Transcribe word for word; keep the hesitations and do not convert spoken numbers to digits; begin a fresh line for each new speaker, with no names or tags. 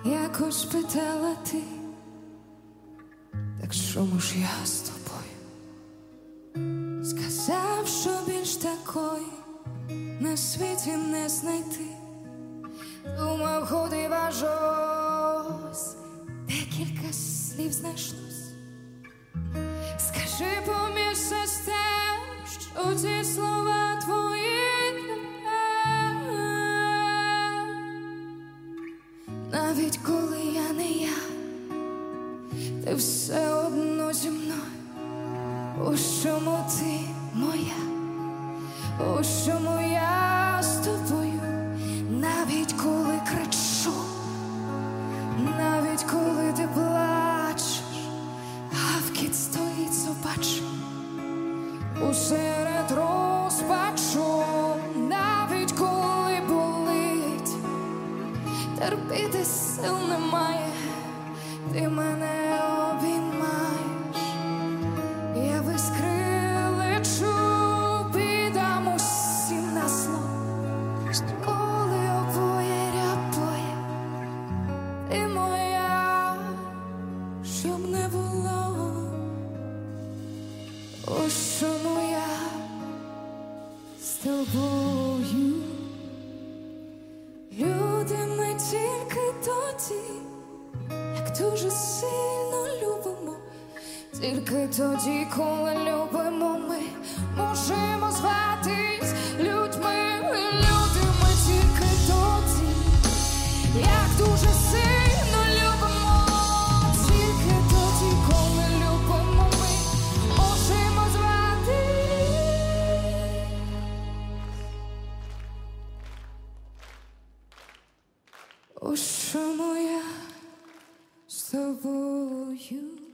Якось питала ти, так чому ж я з тобою? Сказав, що більш такої на світі не знайти. Думав, ходи важось, декілька слів знайшлось. Скажи поміж сестер, що ці слова твої для мене. Навіть коли я не я, ти все одно зі мною. У чому ти моя, у чому я з тобою. Навіть коли кричу, навіть коли ти плачеш, гавкіт стоїть собачий усеред розпачу. Навіть коли болить, терпіти сил немає, ти мене обіймаєш. Я весь крилечу, підам усім на зло. Коли обоє рябоє, ти моя, щоб не було. Ось чому я з тобою. Любимо тільки тоді, як дуже сильно любимо. Тільки тоді, коли любимо, ми можемо зватись людьми. Любимо тільки тоді, як дуже сильно любимо. Тільки тоді, коли любимо, ми можемо зватись. Ось чому я з тобою.